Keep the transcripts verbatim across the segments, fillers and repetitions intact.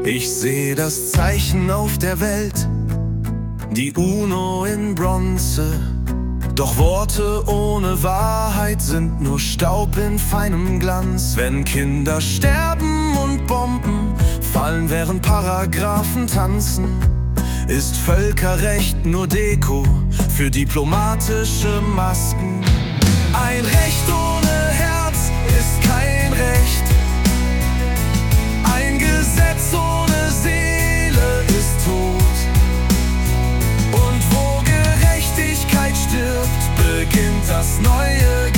Ich seh das Zeichen auf der Welt, die UNO in Bronze. Doch Worte ohne Wahrheit sind nur Staub in feinem Glanz. Wenn Kinder sterben und Bomben fallen, während Paragraphen tanzen, ist Völkerrecht nur Deko für diplomatische Masken. Ein Recht ohne Herz ist kein Recht. Ein Gesetz ohne Seele ist tot. Und wo Gerechtigkeit stirbt, beginnt das neue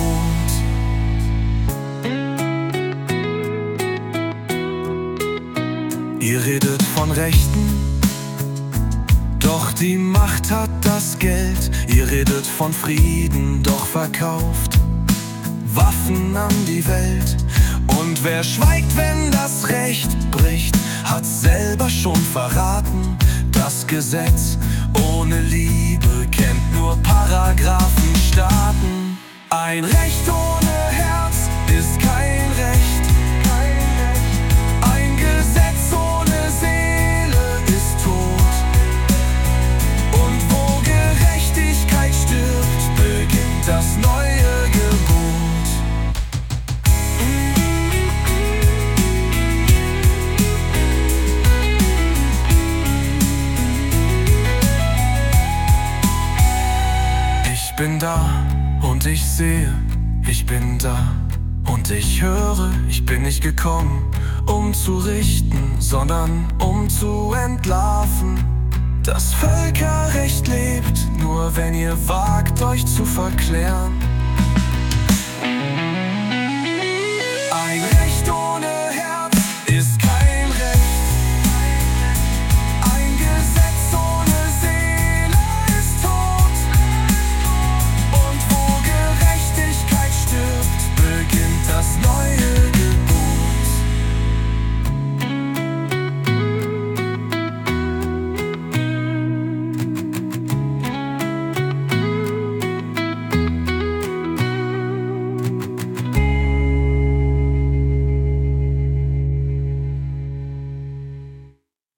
Gebot. Ihr redet von Rechten, doch die Macht hat das Geld. Ihr redet von Frieden, doch verkauft Waffen an die Welt. Und wer schweigt, wenn das Recht bricht, hat selber schon verraten. Das Gesetz ohne Liebe kennt nur Paragraphenstaaten. Ein Recht ohne Herz ist kein Recht. Ein Gesetz ohne Seele ist tot. Und wo Gerechtigkeit stirbt, beginnt das neue Gebot. Ich bin da und ich sehe, ich bin da und ich höre. Ich bin nicht gekommen, um zu richten, sondern um zu entlarven. Das Völkerrecht lebt nur, wenn ihr wagt, euch zu verklären.